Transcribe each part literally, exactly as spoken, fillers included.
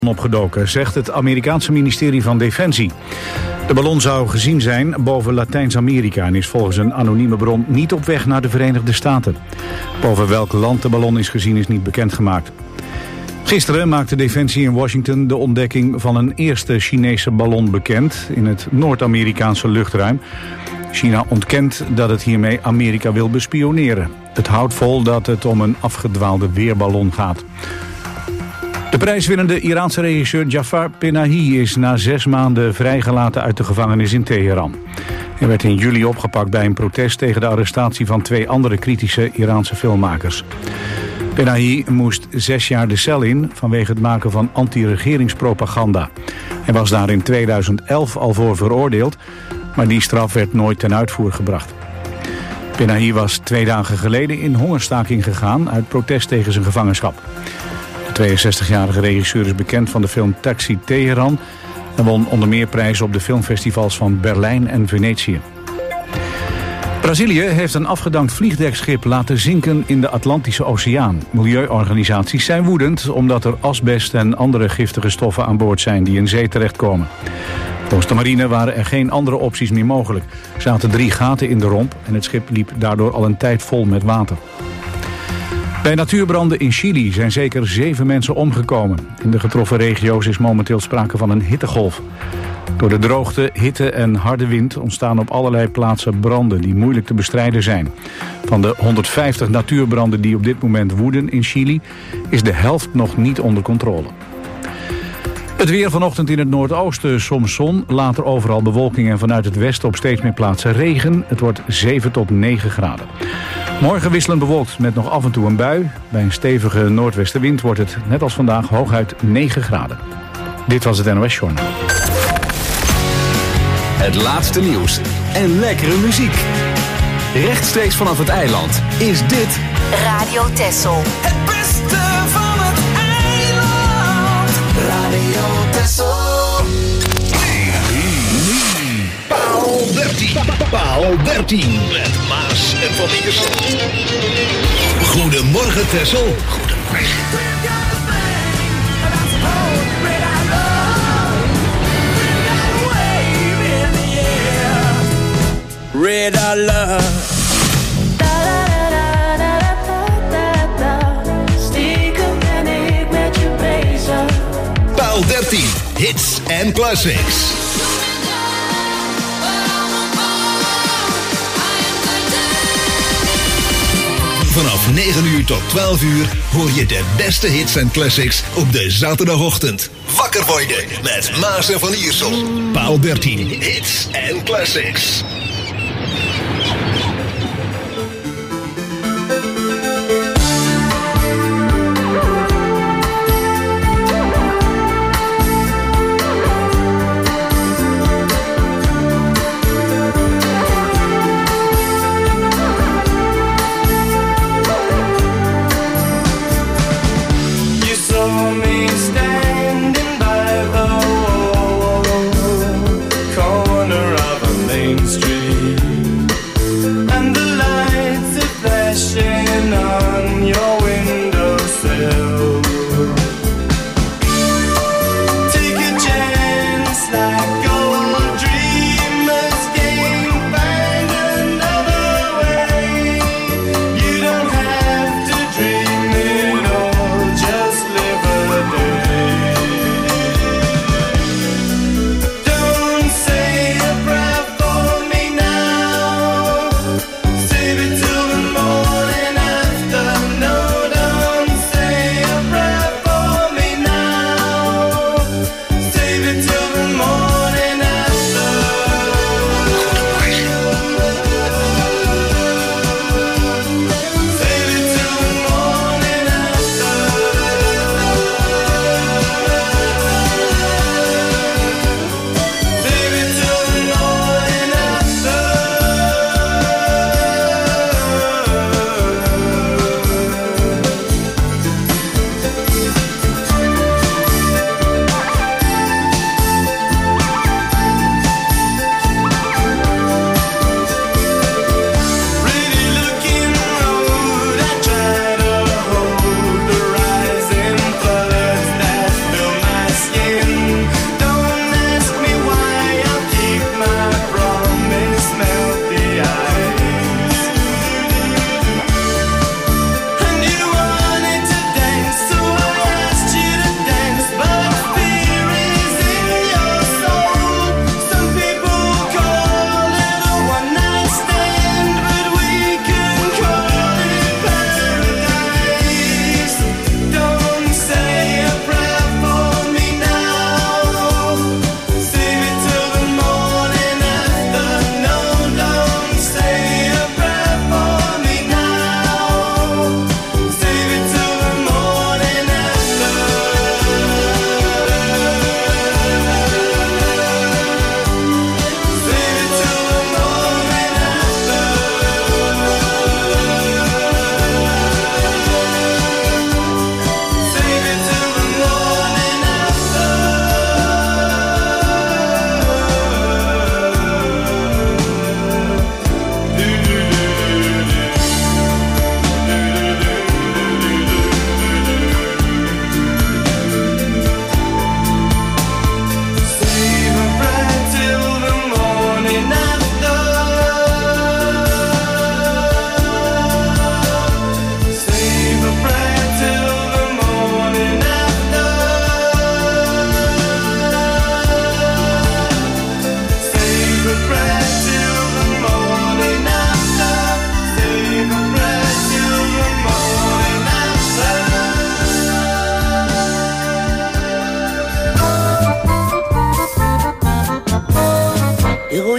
opgedoken, zegt het Amerikaanse ministerie van Defensie. De ballon zou gezien zijn boven Latijns-Amerika en is volgens een anonieme bron niet op weg naar de Verenigde Staten. Boven welk land de ballon is gezien is niet bekendgemaakt. Gisteren maakte Defensie in Washington de ontdekking van een eerste Chinese ballon bekend in het Noord-Amerikaanse luchtruim. China ontkent dat het hiermee Amerika wil bespioneren. Het houdt vol dat het om een afgedwaalde weerballon gaat. De prijswinnende Iraanse regisseur Jafar Panahi is na zes maanden vrijgelaten uit de gevangenis in Teheran. Hij werd in juli opgepakt bij een protest tegen de arrestatie van twee andere kritische Iraanse filmmakers. Panahi moest zes jaar de cel in vanwege het maken van anti-regeringspropaganda. Hij was daar in tweeduizend elf al voor veroordeeld, maar die straf werd nooit ten uitvoer gebracht. Panahi was twee dagen geleden in hongerstaking gegaan uit protest tegen zijn gevangenschap. De tweeënzestigjarige regisseur is bekend van de film Taxi Teheran en won onder meer prijzen op de filmfestivals van Berlijn en Venetië. Brazilië heeft een afgedankt vliegdekschip laten zinken in de Atlantische Oceaan. Milieuorganisaties zijn woedend omdat er asbest en andere giftige stoffen aan boord zijn die in zee terechtkomen. Volgens de marine waren er geen andere opties meer mogelijk. Er zaten drie gaten in de romp en het schip liep daardoor al een tijd vol met water. Bij natuurbranden in Chili zijn zeker zeven mensen omgekomen. In de getroffen regio's is momenteel sprake van een hittegolf. Door de droogte, hitte en harde wind ontstaan op allerlei plaatsen branden die moeilijk te bestrijden zijn. Van de honderdvijftig natuurbranden die op dit moment woeden in Chili is de helft nog niet onder controle. Het weer vanochtend in het noordoosten, soms zon, later overal bewolking en vanuit het westen op steeds meer plaatsen regen. Het wordt zeven tot negen graden. Morgen wisselend bewolkt met nog af en toe een bui. Bij een stevige noordwestenwind wordt het, net als vandaag, hooguit negen graden. Dit was het N O S Journaal. Het laatste nieuws en lekkere muziek. Rechtstreeks vanaf het eiland is dit Radio Texel. Het beste van het eiland. Radio Texel. Paal dertien. Paal dertien. Met Maas en Van Iersel. Goedemorgen Texel. Goedemorgen. Red alert. Stiekem ben ik met je bezig. Paal dertien. Hits en classics. Vanaf negen uur tot twaalf uur hoor je de beste hits en classics op de zaterdagochtend. Wakker worden met Maas en Van Iersel. Paal dertien. Hits en classics. Corner of a main street.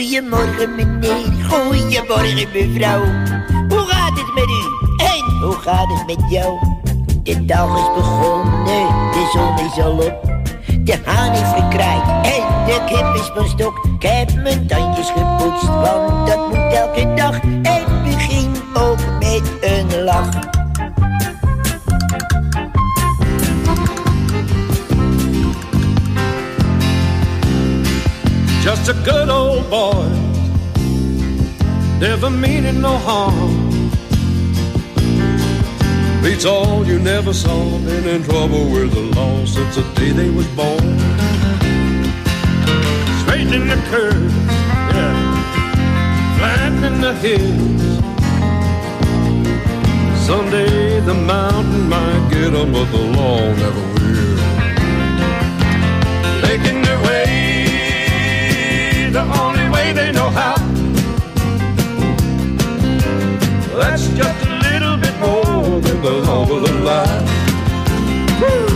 Goedemorgen meneer, goedemorgen mevrouw. Hoe gaat het met u? En hoe gaat het met jou? De dag is begonnen, de zon is al op. De haan heeft gekraaid en de kip is van stok. Ik heb mijn tandjes gepoetst, want dat moet elke dag. En begin ook met een lach. Just a good old boy, never meaning no harm. Beats all you never saw, been in trouble with the law since the day they was born. Straightening the curves, yeah, flattening the hills. Someday the mountain might get 'em, but the law never will. Making their way the only way they know how. That's just a little bit more than the law will allow. Woo!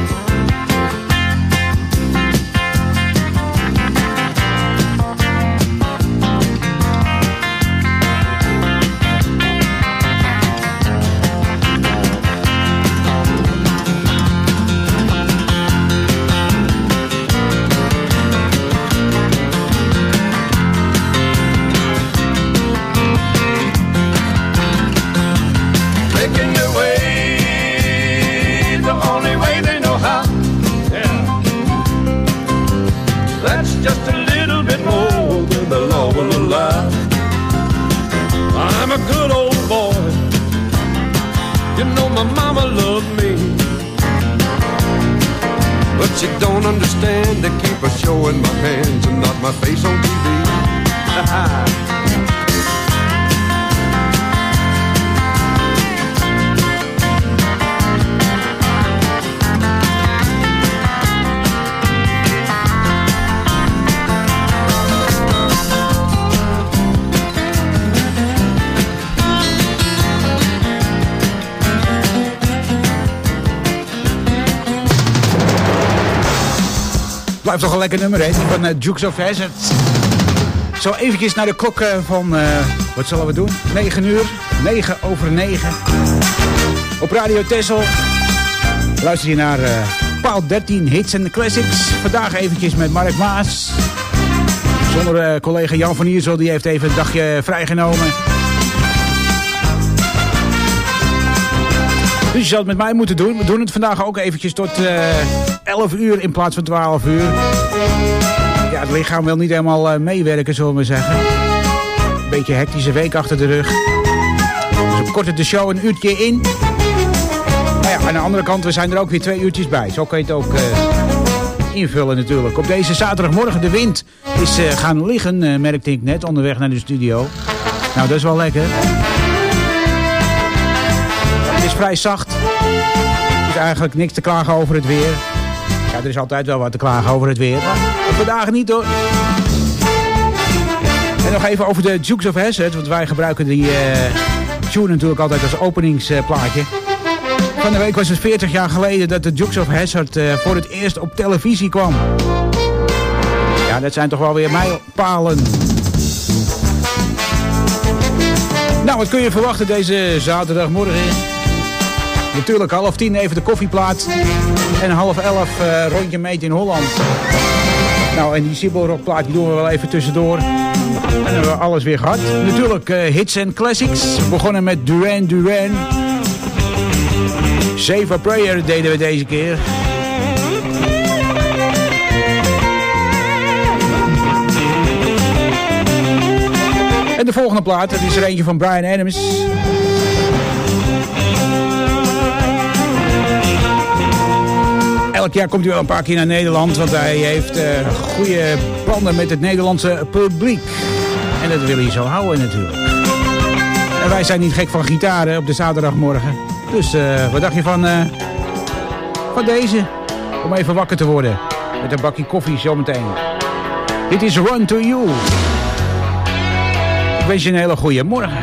I'm a good old boy. You know my mama loved me, but she don't understand. They keep her showing my hands and not my face on T V. Blijft toch een lekker nummer, hè? Van uh, Dukes of Hazzard. Zo eventjes naar de klok uh, van... Uh, wat zullen we doen? negen uur. negen over negen. Op Radio Texel. Luister je naar uh, Paal dertien Hits and Classics. Vandaag eventjes met Mark Maas. Zonder uh, collega Jan van Iersel. Die heeft even een dagje vrijgenomen. Dus je zal het met mij moeten doen. We doen het vandaag ook eventjes tot uh, elf uur in plaats van twaalf uur. Ja, het lichaam wil niet helemaal uh, meewerken, zullen we zeggen. Een beetje hectische week achter de rug. Dus we korten de show een uurtje in. Nou ja, aan de andere kant, we zijn er ook weer twee uurtjes bij. Zo kan je het ook uh, invullen natuurlijk. Op deze zaterdagmorgen, de wind is uh, gaan liggen, uh, merkte ik net, onderweg naar de studio. Nou, dat is wel lekker. Het is vrij zacht. Er is eigenlijk niks te klagen over het weer. Ja, er is altijd wel wat te klagen over het weer. Maar vandaag niet hoor. En nog even over de Dukes of Hazzard. Want wij gebruiken die uh, tune natuurlijk altijd als openingsplaatje. Van de week was het veertig jaar geleden dat de Dukes of Hazzard uh, voor het eerst op televisie kwam. Ja, dat zijn toch wel weer mijlpalen. Nou, wat kun je verwachten deze zaterdagmorgen? Natuurlijk half tien even de koffieplaat. En half elf uh, rondje meet in Holland. Nou, en die Sibbelrockplaat die doen we wel even tussendoor. En dan hebben we alles weer gehad. Natuurlijk uh, hits en classics. Begonnen met Duran Duran. Save a Prayer deden we deze keer. En de volgende plaat, dat is er eentje van Bryan Adams. Elk jaar komt hij wel een paar keer naar Nederland, want hij heeft uh, goede banden met het Nederlandse publiek. En dat wil hij zo houden natuurlijk. En wij zijn niet gek van gitaren op de zaterdagmorgen. Dus uh, wat dacht je van, uh, van deze? Om even wakker te worden. Met een bakje koffie zometeen. Dit is Run to You. Ik wens je een hele goede morgen.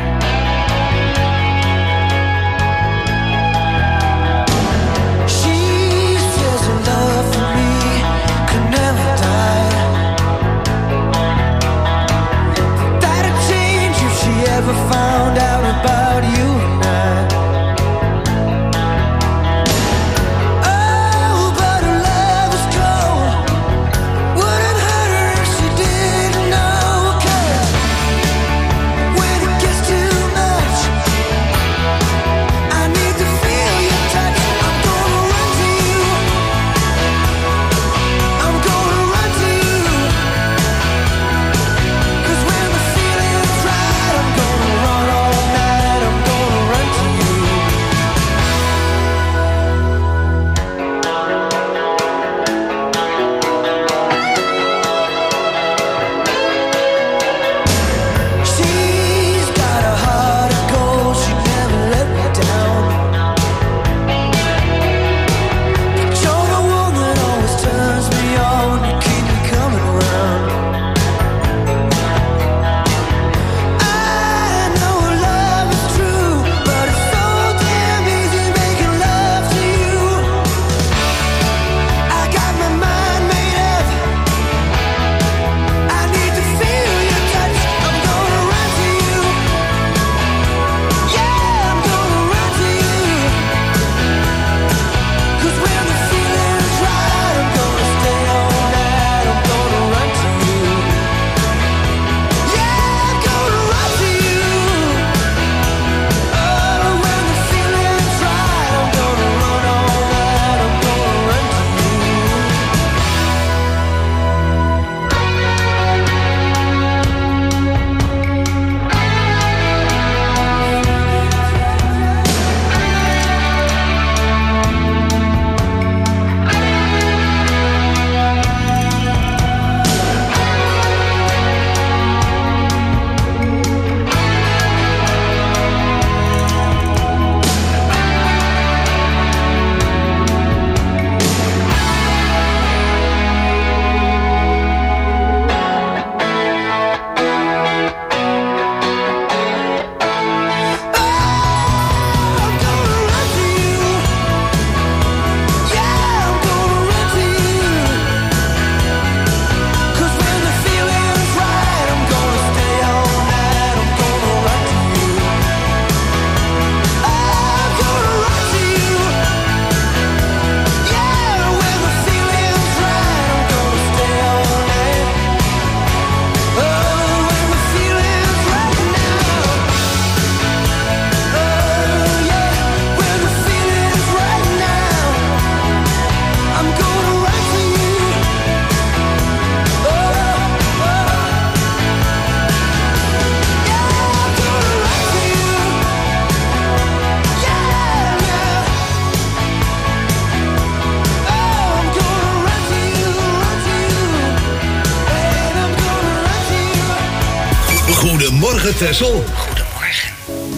Goedemorgen Texel. Goedemorgen.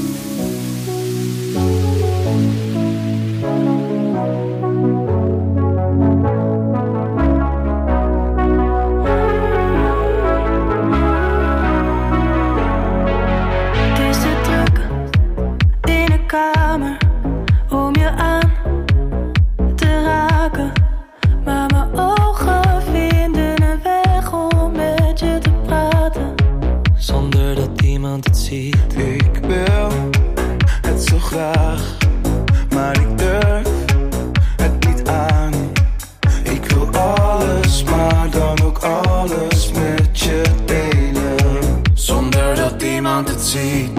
Het is te druk in de kamer om je aan te raken, maar mijn ogen vinden een weg om met je te praten. Zonder dat iemand het ziet. Ik wil het zo graag, maar ik durf het niet aan. Ik wil alles, maar dan ook alles met je delen. Zonder dat iemand het ziet.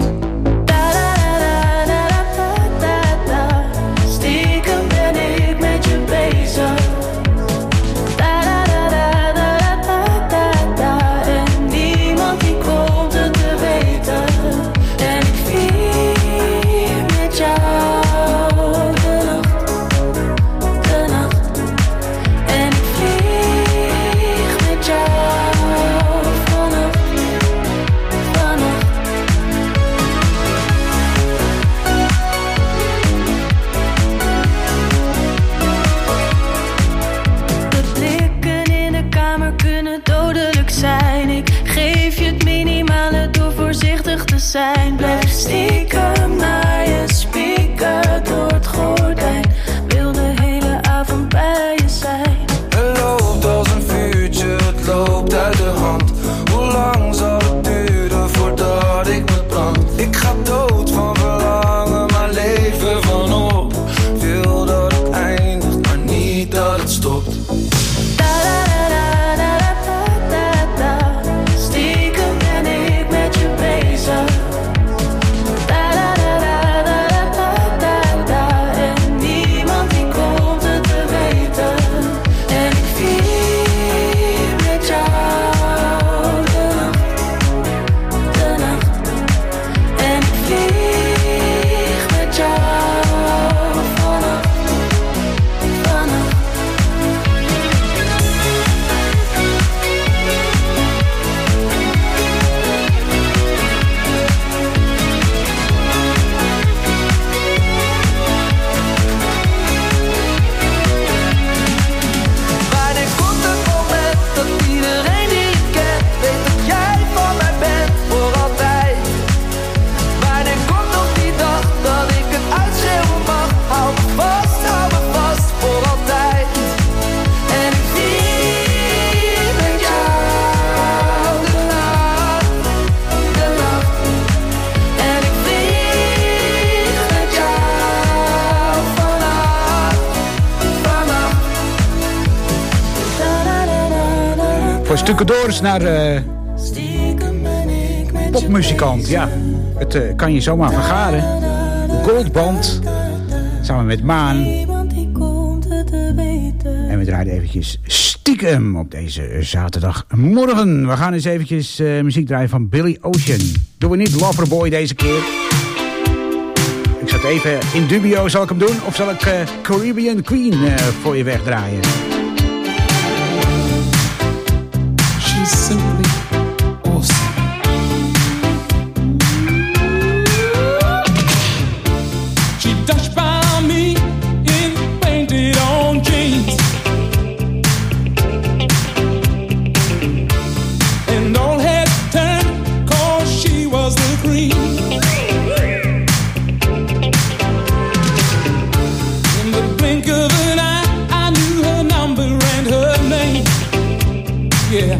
Stiekem ben ik met je bezig. En niemand die komt het te weten. En ik vier met jou de nacht, de nacht. En ik vlieg met jou vannacht, vannacht. De blikken in de kamer kunnen dodelijk zijn. Ik geef je het minimale door voorzichtig te zijn. Blijf stiekem naar je spieken door het gordijn. Wil de hele avond bij je zijn. Het loopt als een vuurtje, het loopt uit de hand. Hoe lang zal het duren voordat ik me brand? Ik ga dood van verlangen, maar leven van op. Wil dat het eindigt, maar niet dat het stopt. Stiekem ben ik met je bezig. En niemand die komt het te weten. En ik vier met jou de nacht, de nacht. En ik vlieg met jou vannacht, vannacht. Wanneer komt het moment dat iedereen die je kent weet dat jij van mij bent voor altijd? Wanneer komt nog die dag dat ik het uitschreeuwen mag? Hou me vast, hou me vast voor altijd. En ik vier met jou de nacht, de nacht. En ik vlieg met jou vannacht, vannacht. Voor stucadoors naar uh, popmuzikant. Ja, het uh, kan je zomaar vergaren. Goldband, samen met Maan. En we draaien eventjes stiekem op deze zaterdagmorgen. We gaan eens eventjes uh, muziek draaien van Billy Ocean. Doen we niet Loverboy deze keer. Ik zat even in dubio, zal ik hem doen? Of zal ik uh, Caribbean Queen uh, voor je wegdraaien? She's simply awesome. She touched by me in painted on jeans, and all heads turned 'cause she was the queen. In the blink of an eye, I knew her number and her name. Yeah.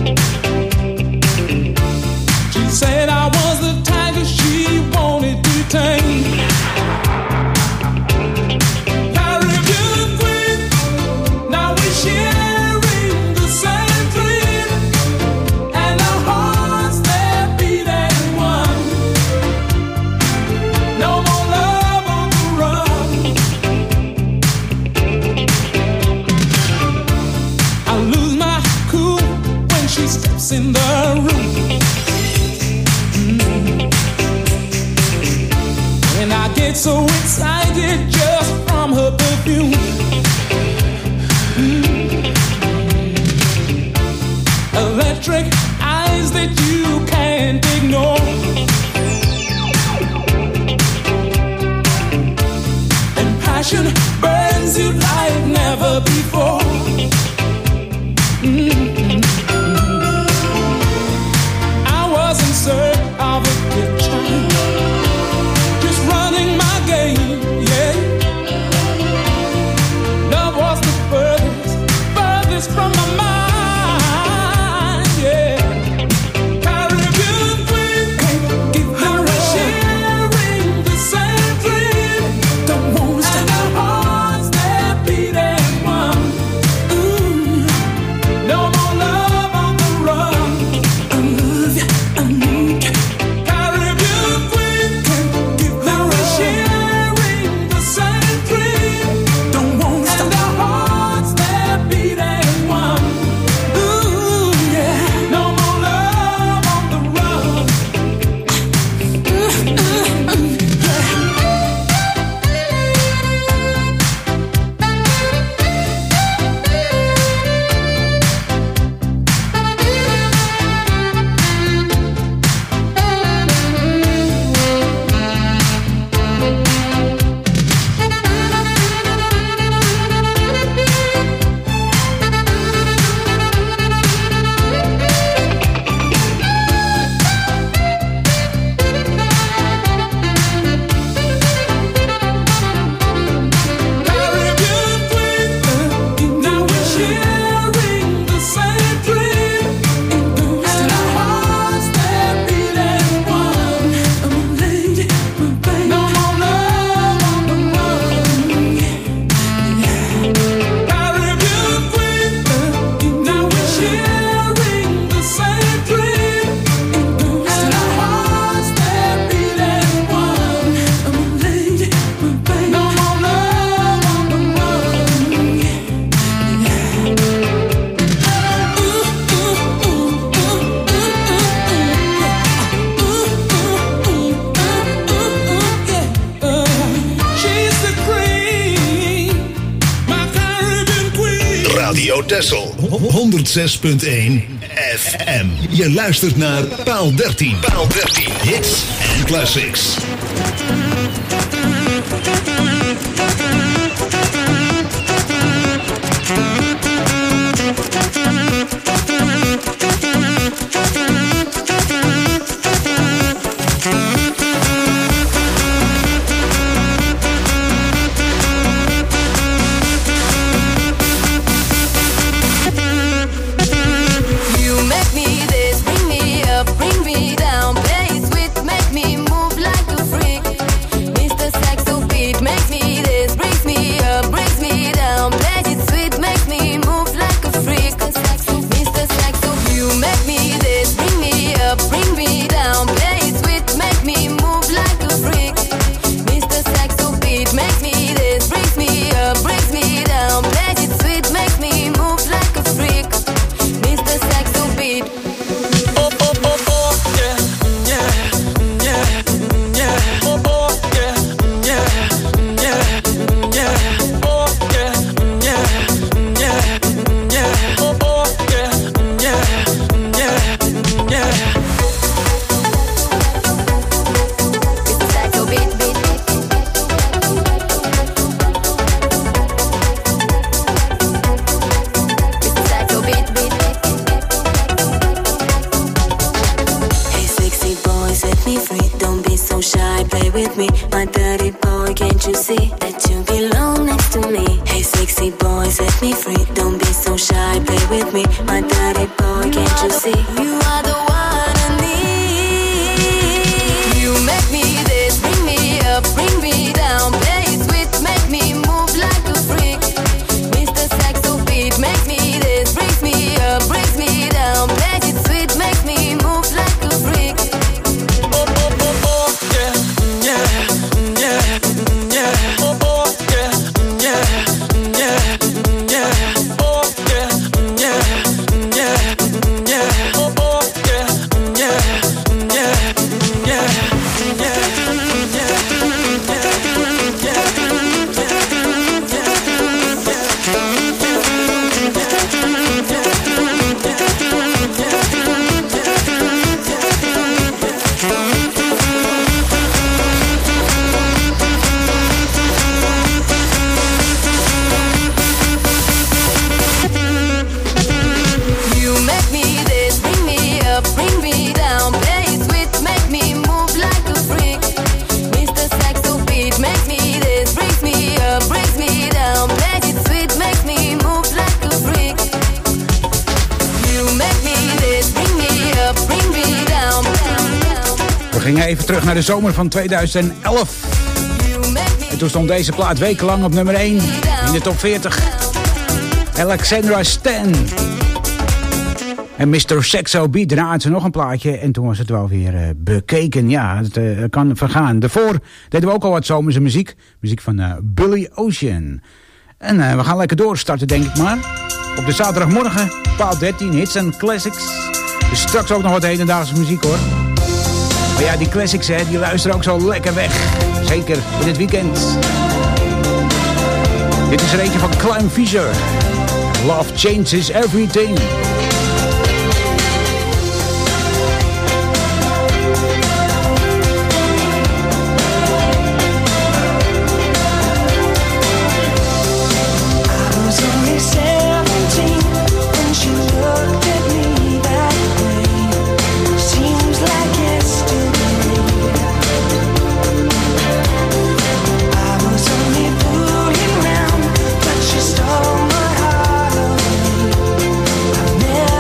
She said I was the tiger she wanted to tame. Caribbean queen, now we're sharing the same dream, and our hearts they're beating one. No more love on the run. I lose my cool when she steps in the room. And I get so excited just from her perfume. Mm. Electric eyes that you can't ignore. passion burns you like never before. Mm-hmm. I was in search of a picture, just running my game, yeah. Love was the furthest, furthest from my mind, yeah. Caribbean queen, give her a sharing the same dream. Don't want and our hearts they're beating one. Ooh, no more love on the run. I love you, I need you. Caribbean queen, give her a sharing the same dream. Don't want and our hearts they're beating one. Ooh, yeah, no more love on the run. Ooh, ooh, ooh, yeah. Caribbean queen, now we're sharing the same dream. And our hearts they're beating one. Oh, lady, my baby, no more love on the run. Caribbean queen, now we're sharing the same dream. And our hearts they're beating one. Oh, lady, my baby, no more love on the run. She's the queen, my Caribbean queen. Radio Texel honderdzes punt één F M. Je luistert naar Paal dertien. Paal dertien. Hits en classics. You make me this, bring me up, bring me down, play it sweet, make me move like a freak. Mister Saxo beat makes me this, brings me up, brings me down, play it sweet, makes me move like a freak. Mister Saxo, you make me this, bring me up, bring me down, play it sweet, make me move like a freak. Mister Saxo beat makes me this, brings me up, brings me down, play it sweet, makes me move like a freak. Mister Saxo beat. Oh, oh, oh, oh, yeah, yeah, yeah, yeah. Oh, oh, yeah, yeah, yeah, yeah. Oh, yeah, yeah, yeah, yeah. Oh, oh, yeah, yeah, yeah, yeah. Mister Saxo beat, beat, beat. Mister Saxo beat, beat, beat. Hey, sexy boy, set me free. Don't be so shy, play with me. My dirty boy, can't you see that you belong next to me? Hey, sexy boy, set me free. Don't be so shy, play with me. My dirty boy, can't you see? You are the one I need. You make me this, bring me up, bring me down, play it sweet, make me move like a freak. Mister Saxo beat makes me this, brings me up, brings me down, play it sweet, makes me move like a freak. Oh, oh, oh, oh, yeah, yeah, yeah, yeah. Oh, oh, yeah, yeah, yeah, yeah. Oh, yeah, yeah, yeah, yeah. Oh, oh, gingen even terug naar de zomer van tweeduizend elf. En toen stond deze plaat wekenlang op nummer één in de top veertig. Alexandra Stan. En mister Sexo Beat daarna ze nog een plaatje. En toen was het wel weer uh, bekeken. Ja, het uh, kan vergaan. Daarvoor deden we ook al wat zomerse muziek. Muziek van uh, Billy Ocean. En uh, we gaan lekker doorstarten, denk ik maar. Op de zaterdagmorgen, paal dertien, hits en classics. Dus straks ook nog wat hedendaagse muziek, hoor. Maar ja, die classics, hè, die luisteren ook zo lekker weg. Zeker in het weekend. Dit is er eentje van Clem Fisher. Love changes everything. Stole my heart away.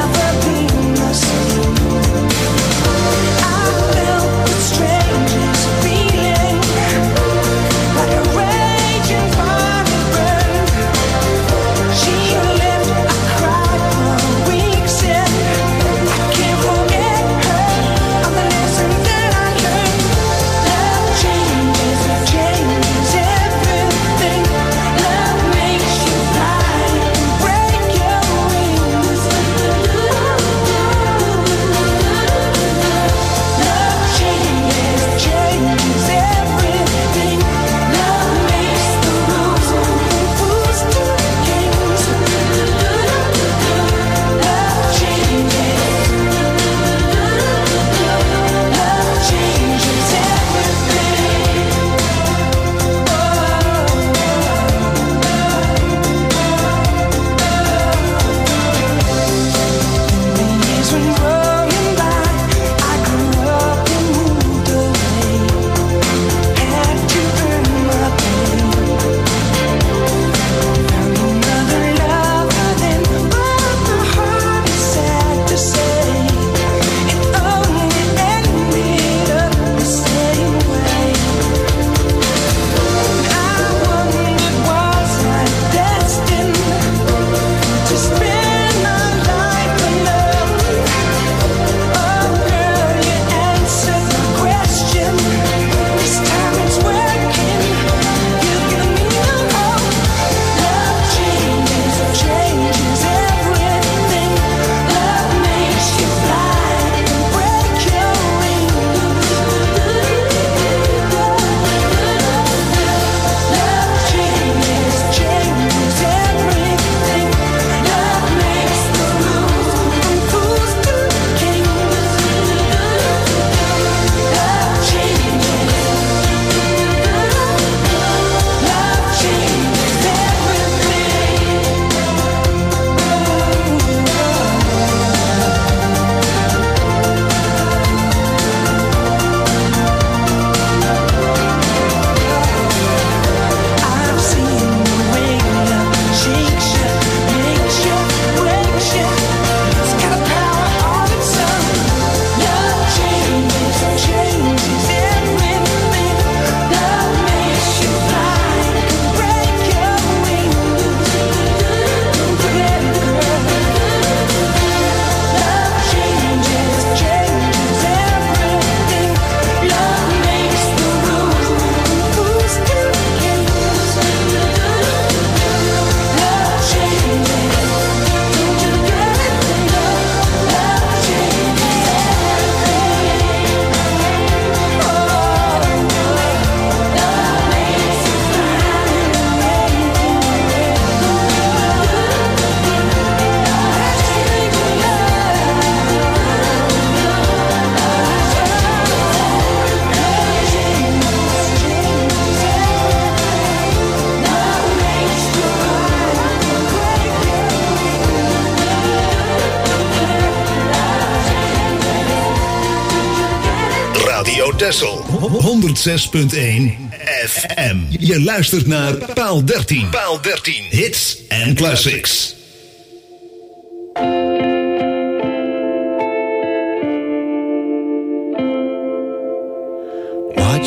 Texel honderdzes punt één F M. Je luistert naar Paal dertien. Paal dertien. Hits en classics.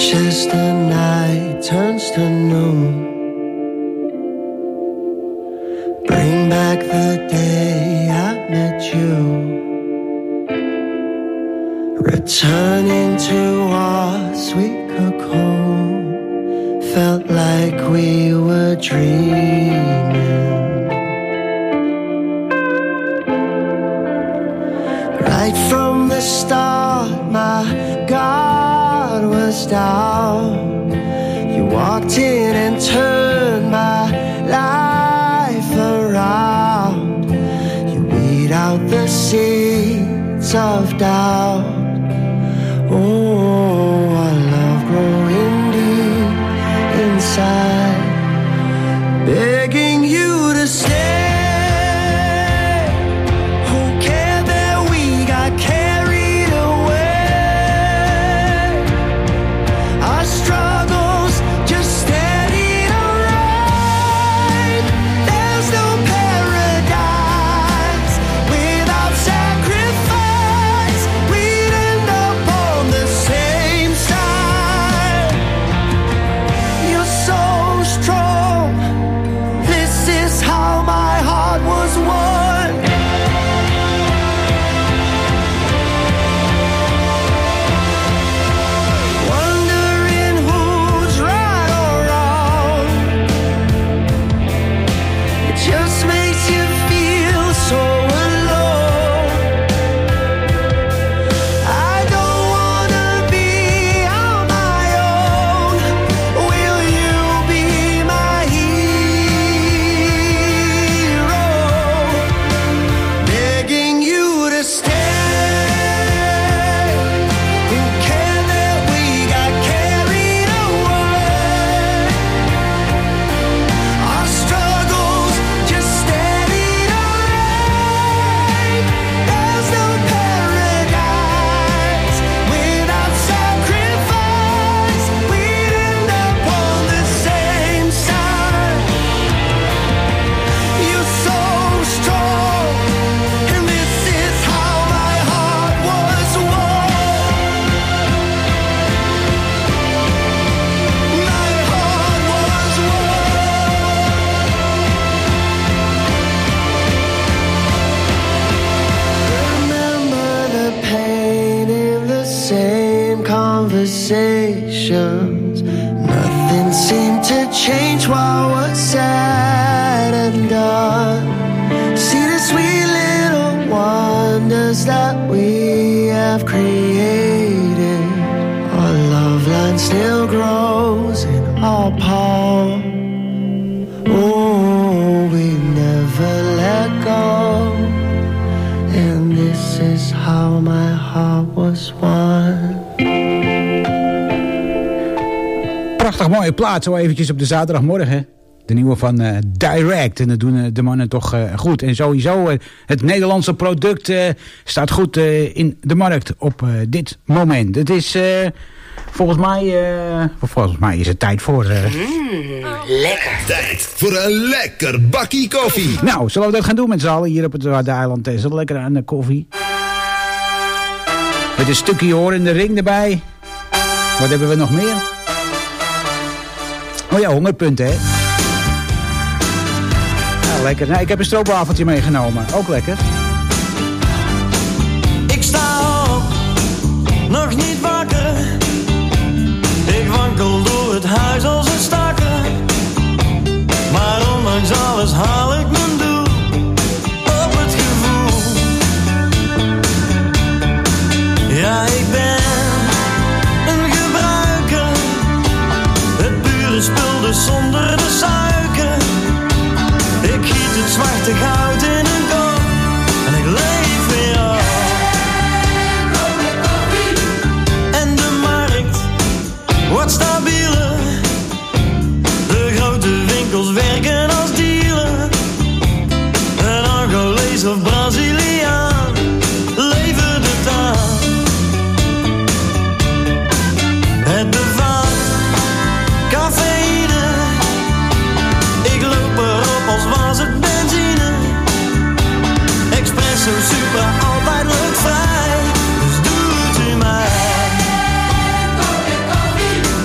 watches the night turns to noon. Bring back the day I met you. Returning to our sweet cocoon, felt like we were dreaming. Right from the start, my guard was down. You walked in and turned my life around. You weed out the seeds of doubt. Oh, our love growing deep inside, begging you to stay. Who cared that we got carried away? Our struggles just steadied our rain. There's no paradise without sacrifice. We'd end up on the same side. You're so strong. This is how my heart was won. Wondering who's right or wrong. It just makes you feel so alone. I don't wanna be on my own. Will you be my hero? Begging you to stay. Who cared that we got carried away? Our struggles just steadied our rain. There's no paradise without sacrifice. We'd end up on the same side. You're so strong, and this is how my heart was won. My heart was won. Remember the pain in the same conversations. Nothing seemed to change while we're said and done. See the sweet little wonders that we have created. Our love line still grows in our palm. Oh, we never let go. And this is how my heart was won. Prachtig mooie plaat, zo eventjes op de zaterdagmorgen. De nieuwe van uh, Direct. En dat doen uh, de mannen toch uh, goed. En sowieso, uh, het Nederlandse product uh, staat goed uh, in de markt op uh, dit moment. Het is uh, volgens mij, uh, volgens mij is het tijd voor... Uh... Mm, lekker. Tijd voor een lekker bakkie koffie. Nou, zullen we dat gaan doen met z'n allen hier op het eiland Texel. Lekker aan de koffie. Met een stukje hoor in de ring erbij. Wat hebben we nog meer? Oh ja, hongerpunten, hè? Ja, lekker. Nou, ik heb een stroopwafeltje meegenomen. Ook lekker. Ik sta op, nog niet wakker. Ik wankel door het huis als een stakker. Maar ondanks alles haal ik mijn doel op het gevoel. Ja, ik ben een gebruiker. Het pure spul dus zonder de suiker. Ik giet het zwarte goud in een kop en ik leef weer op. En de markt wordt stabieler. De grote winkels werken als dealer. Een Angolees of Braziliaan levert het aan. Het bevat cafeïne. Ik loop erop als was het benzine. Espresso super, altijd luchtvrij. Dus doet u mij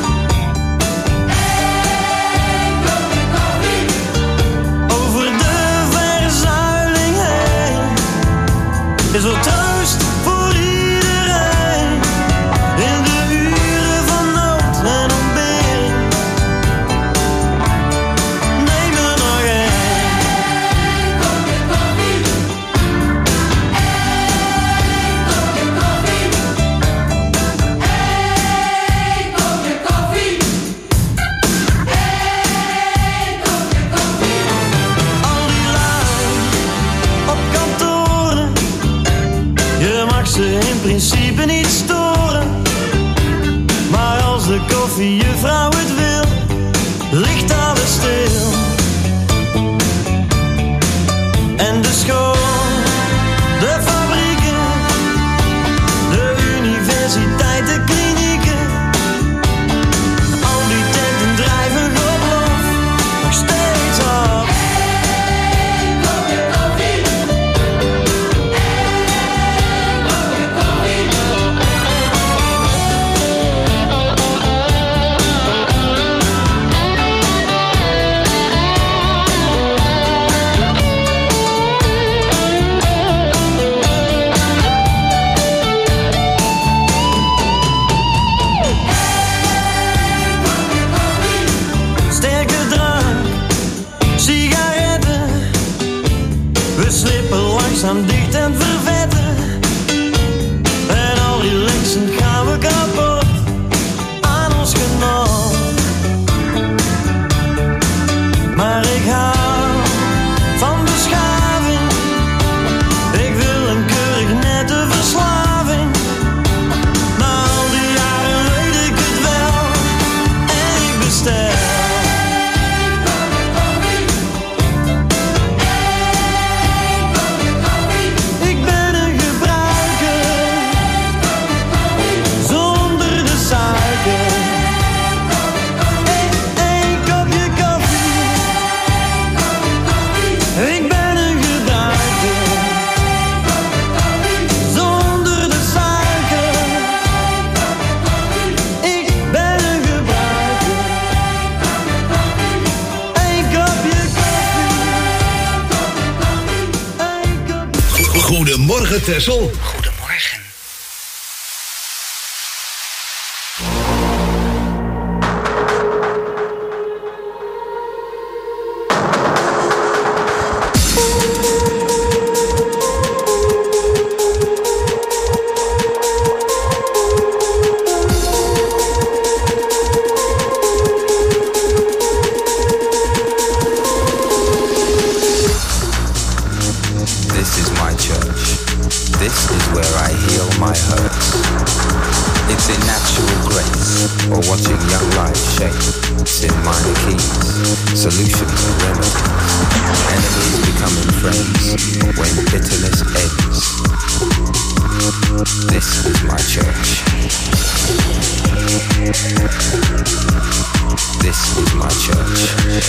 principe niet storen. Maar als de koffiejuffrouw het wil, ligt alles stil. En de school, de fabrieken, de universiteit, de klinieken. Al die tenten drijven op lof, nog steeds op. Hey, kopje koffie. Hey, kopje koffie. Sterke drank, sigaretten. We slippen langzaam dicht en vervetten. En al relaxend gaan we kapot aan ons genot. Maar ik hou van beschaving. Ik wil een keurig nette verslaving. Na al die jaren weet ik het wel. En ik bestel. Ik ben een gebruiker, zonder de suiker. Eén kopje koffie. Ik ben een gebruiker, zonder de suiker. Ik ben een gebruiker. Eén kopje koffie. Goedemorgen, Tessel. This is my church. This is where I heal my hurts. It's in natural grace, or watching young life shape. It's in minor keys, solutions and remedies. Enemies becoming friends when bitterness ends. This is my church. This is my church.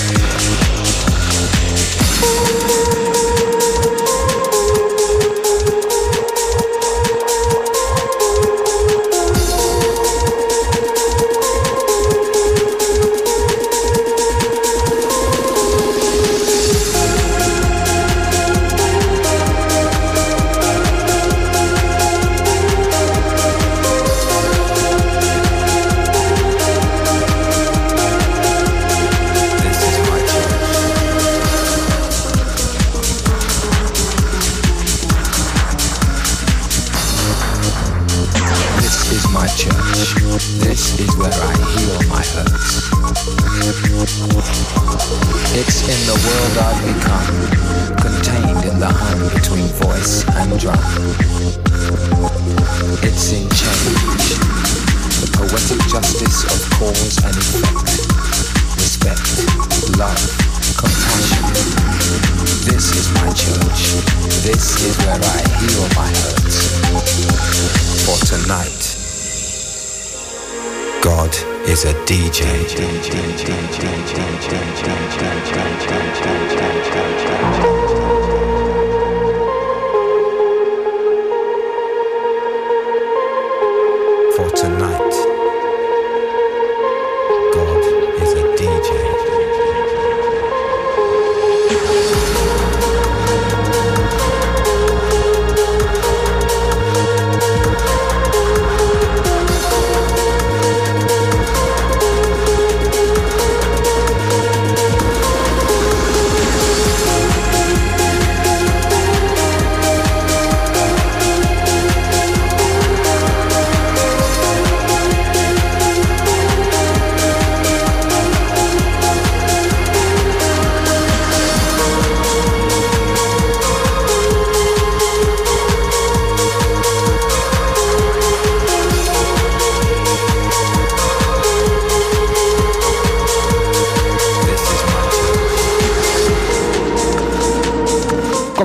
This is where I heal my hurts. It's in the world I've become, contained in the hum between voice and drum. It's in change, the poetic justice of cause and effect. Respect, love, compassion. This is my church. This is where I heal my hurts. For tonight, God is a D J. For tonight, God is a D J.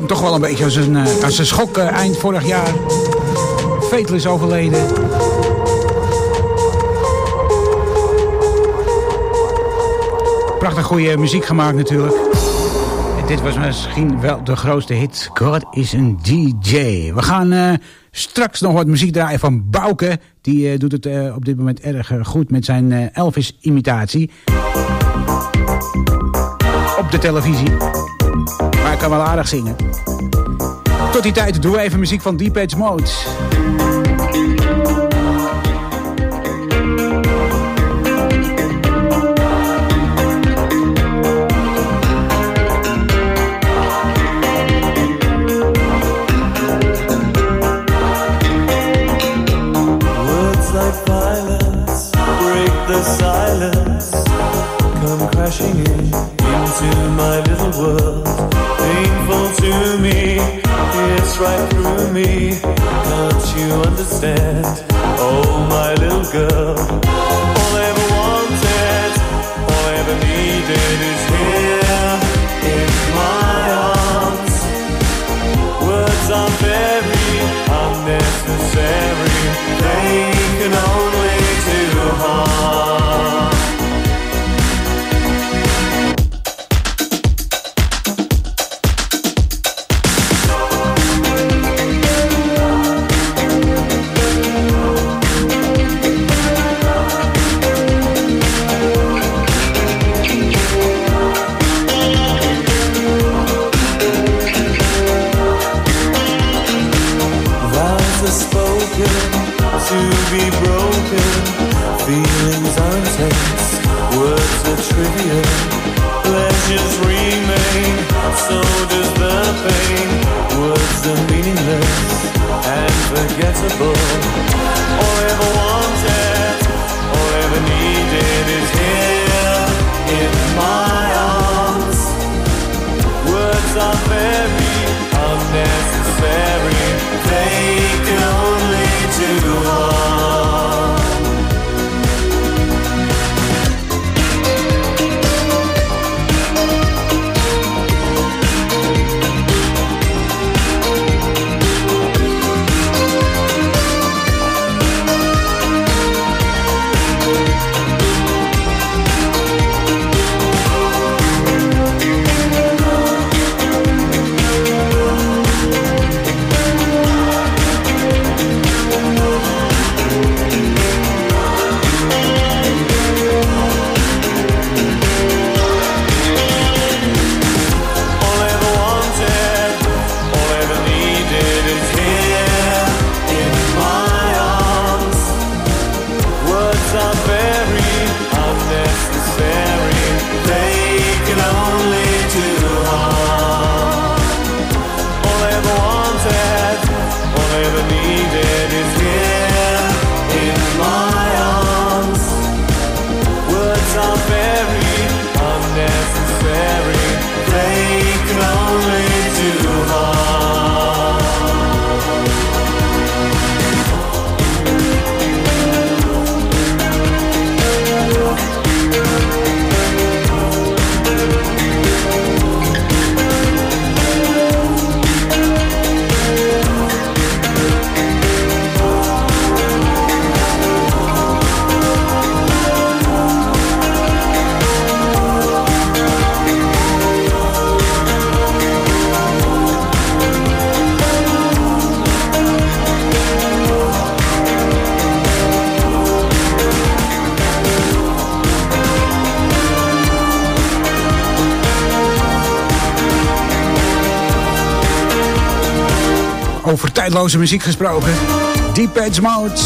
Komt toch wel een beetje als een, uh, als een schok uh, eind vorig jaar. Vetel is overleden. Prachtig goede muziek gemaakt natuurlijk. En dit was misschien wel de grootste hit. God is een D J. We gaan uh, straks nog wat muziek draaien van Bouke. Die uh, doet het uh, op dit moment erg uh, goed met zijn uh, Elvis-imitatie. Op de televisie. Maar hij kan wel aardig zingen. Tot die tijd doen we even muziek van Depeche Mode. The silence come crashing in into my little world. Painful to me, it's right through me. Can't you understand? Oh, my little girl. All I ever wanted, all I ever needed is here in my arms. Words are very unnecessary. They can only do harm. To be broken, feelings are intense, words are trivial, pleasures remain, so does the pain. Words are meaningless and forgettable. All I ever wanted, all I ever needed is here in my arms. Words are very unnecessary, they can only do harm. Over tijdloze muziek gesproken. Depeche Mode.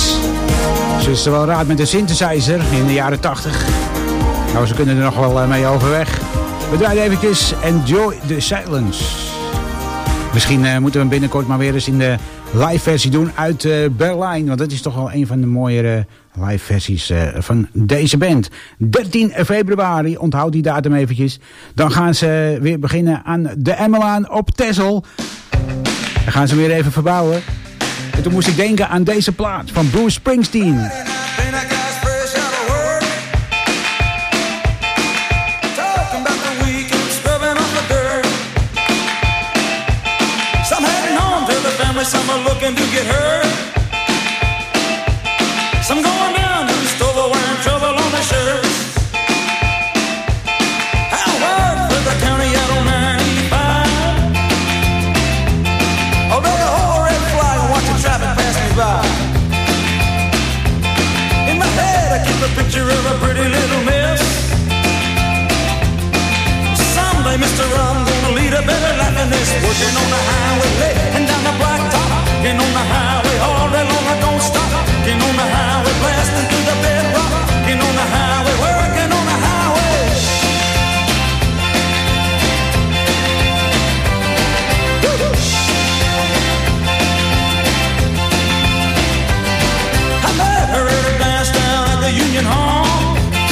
Ze is er wel raad met de synthesizer in de jaren tachtig. Nou, ze kunnen er nog wel mee overweg. We draaien eventjes Enjoy the Silence. Misschien uh, moeten we hem binnenkort maar weer eens in de live versie doen uit uh, Berlijn. Want dat is toch wel een van de mooiere live versies uh, van deze band. dertien februari, onthoud die datum eventjes. Dan gaan ze weer beginnen aan de Emmelaan op Texel. Dan gaan ze weer even verbouwen. En toen moest ik denken aan deze plaat van Bruce Springsteen. me some are looking to get hurt. Some going down to the store wearing trouble on their shirts. How hard for the county out on ninety-five. I'll make a whole red flag and watch the traffic pass me by. In my head I keep a picture of a pretty little miss. Someday, mister, I'm gonna lead a better life than this. Working on the highway late and down the blacktop. Getting on the highway all day long, I don't stop. Getting on the highway, blasting through the bedrock. Getting on the highway, working on the highway. Woo-hoo. I met her at a dance down at the Union Hall.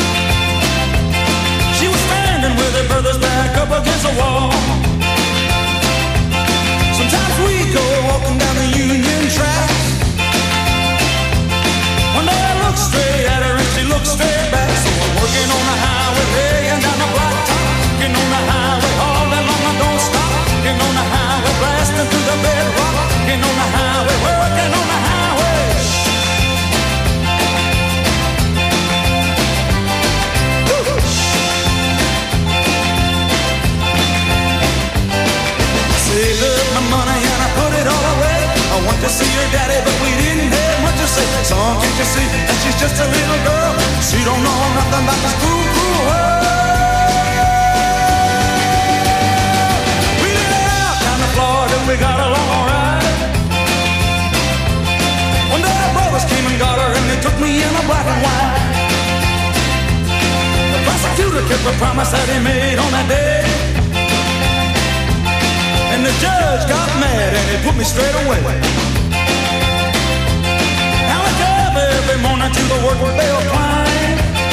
She was standing with her brother's back up against the wall. Sometimes we go walking down the Union tracks. One day I look straight at her and she looks straight back. So I'm working on the highway, laying down the blacktop. Getting on the highway all day long, I don't stop. Getting on the highway, blasting through the bedrock. Getting on the highway, working on the highway. Woo-hoo. Saved up my money and I put it all away. I want to see her daddy, but we didn't have much to say. Son, can't you see that she's just a little girl? She don't know nothing about this cool, cool world. We lit out down to Florida, we got along alright. One day our brothers came and got her, and they took me in a black and white. The prosecutor kept a promise that he made on that day. And the judge got mad and he put me straight away. Now I drive every morning to the work bell climb.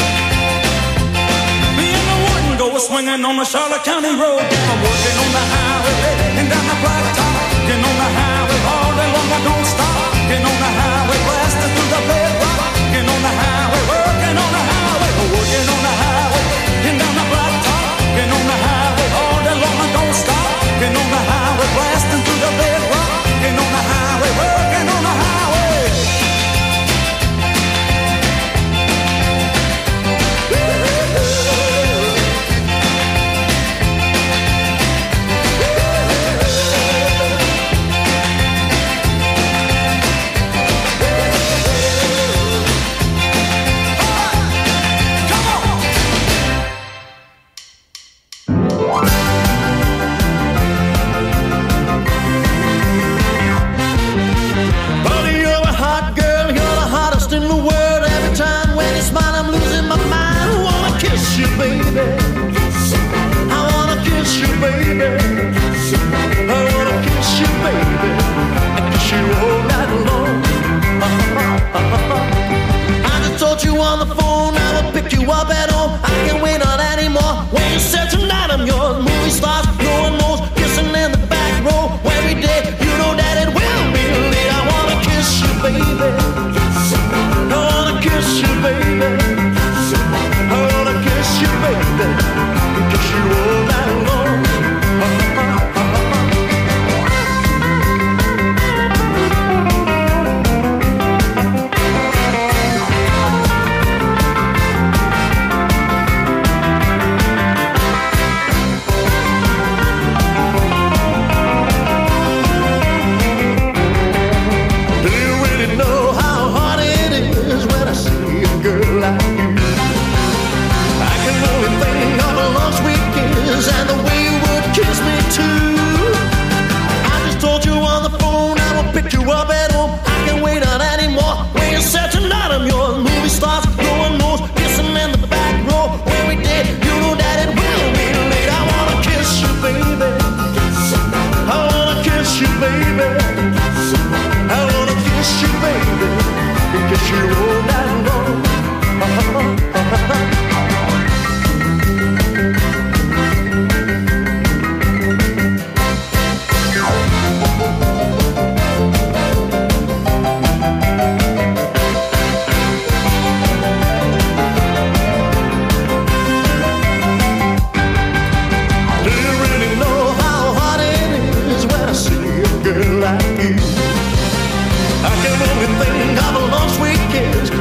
Me and the wooden go swinging on the Charlotte County road. I'm working on the highway and down the blacktop. Getting on the highway all day long, I don't stop. Getting on the highway, blasting through the bedrock. Getting on the highway, working on the highway. Working on the highway and down the blacktop. Getting on the highway all day long, I don't stop. Getting on the highway, blasting through the bedrock. Getting on the highway, working on the highway.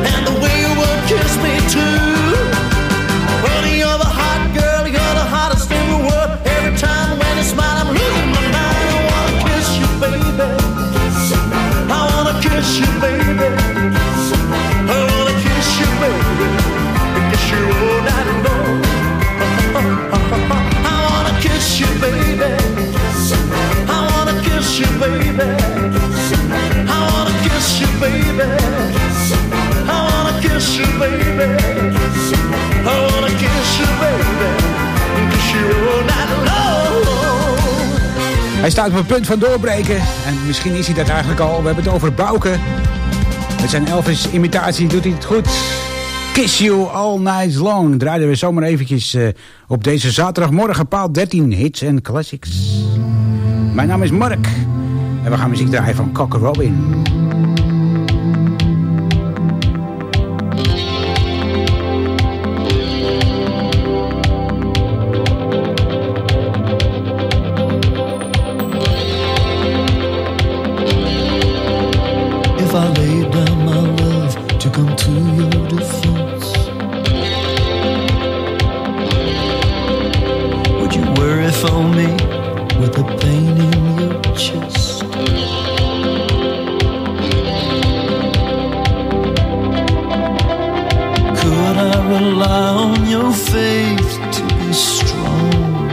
and the way you would kiss me too. Well, you're the hot girl, you're the hottest in the world. Every time when you smile, I'm losing my mind. I wanna kiss you, baby. I wanna kiss you, baby. I wanna kiss you, baby. Kiss you all night long. I wanna kiss you, baby. I wanna kiss you, baby. I wanna kiss you, baby. I wanna kiss you, baby. I wanna kiss you, baby. Kiss you all night long. Hij staat op het punt van doorbreken. En misschien is hij dat eigenlijk al. We hebben het over Bouke. Met zijn Elvis-imitatie doet hij het goed. Kiss You All Night Long. Draaiden we zomaar eventjes uh, op deze zaterdagmorgen. Paal dertien hits en classics. Mijn naam is Mark. En we gaan muziek draaien van Cocker Robin. If I laid down my love to come to your defense, would you worry for me with the pain in your chest? Could I rely on your faith to be strong,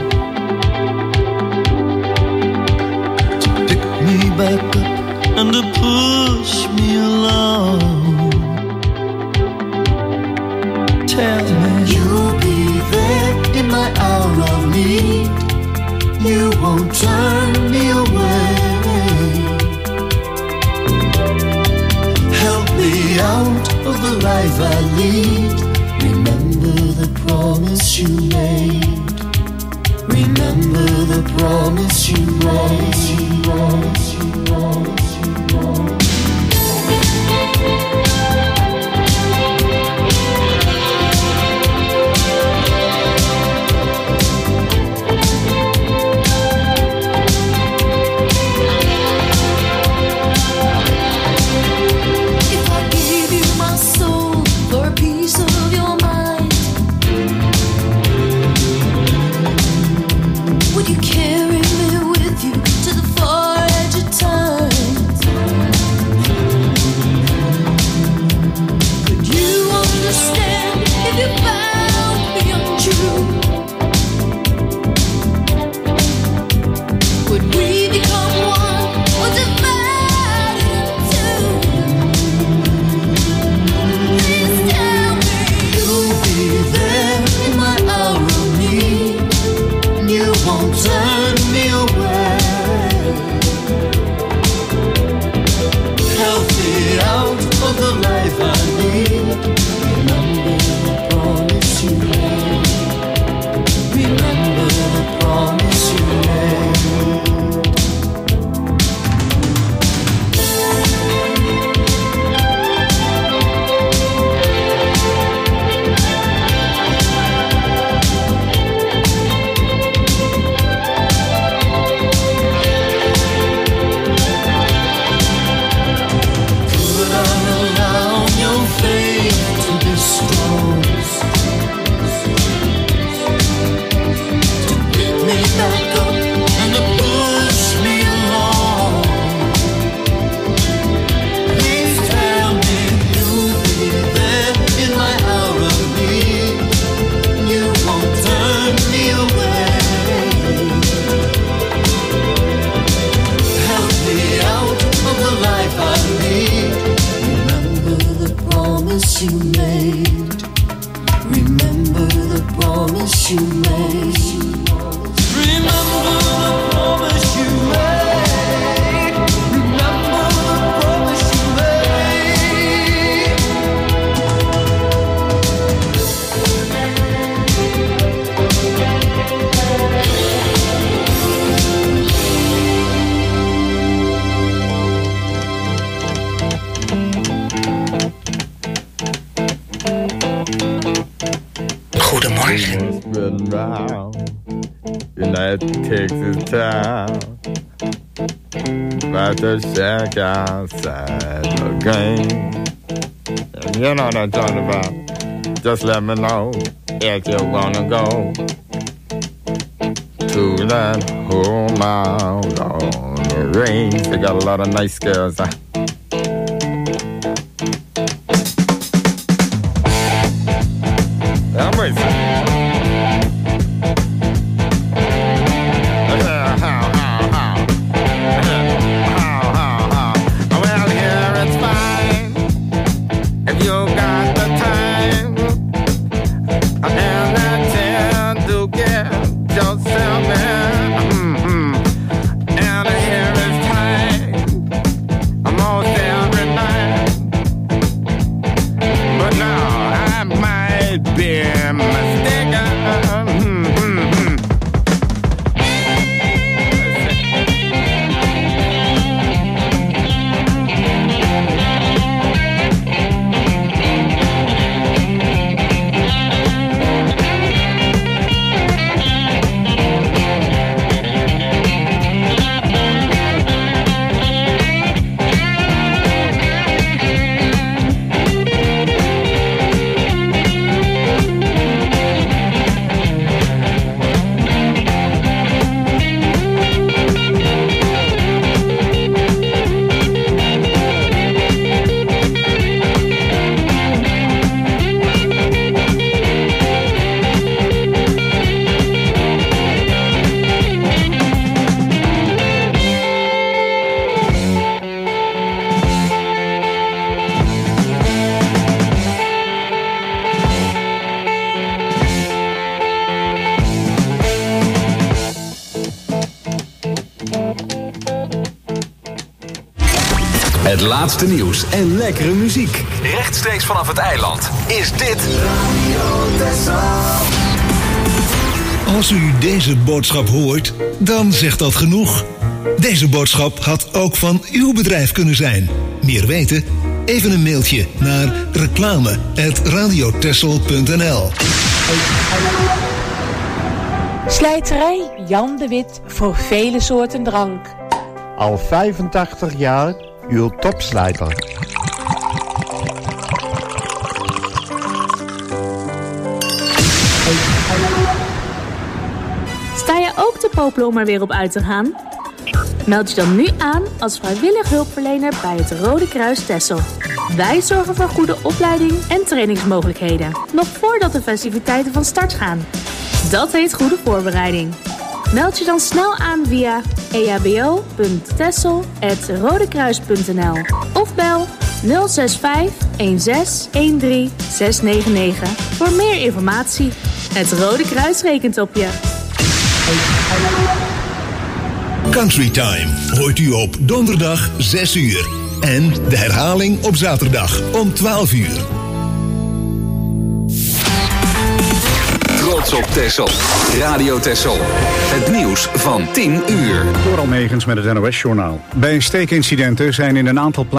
to pick me back up and to push me along? Tell me you'll be there in my hour of need. You won't turn me away. Help me out of the life I lead. Remember the promise you made. Remember the promise you made. Promise you, promise you, promise you. Texas town, about to shack outside the game. You know what I'm talking about. Just let me know if you wanna go to that whole mile on the range. They got a lot of nice girls. Huh? I'm racing. Het laatste nieuws en lekkere muziek. Rechtstreeks vanaf het eiland is dit Radio Texel. Als u deze boodschap hoort, dan zegt dat genoeg. Deze boodschap had ook van uw bedrijf kunnen zijn. Meer weten? Even een mailtje naar reclame at radiotexel punt n l. Slijterij Jan de Wit voor vele soorten drank. Al vijfentachtig jaar uw topslijter. Sta je ook te popelen om er weer op uit te gaan? Meld je dan nu aan als vrijwillig hulpverlener bij het Rode Kruis Texel. Wij zorgen voor goede opleiding en trainingsmogelijkheden, nog voordat de festiviteiten van start gaan. Dat heet goede voorbereiding. Meld je dan snel aan via e h b o punt texel apenstaartje rodekruis punt n l of bel nul zes vijf een zes een drie zes negen negen voor meer informatie. Het Rode Kruis rekent op je. Country Time hoort u op donderdag zes uur. En de herhaling op zaterdag om twaalf uur. Trots op Texel. Radio Texel. Het nieuws van tien uur. Door Almegens met het N O S-journaal. Bij steekincidenten zijn in een aantal plaatsen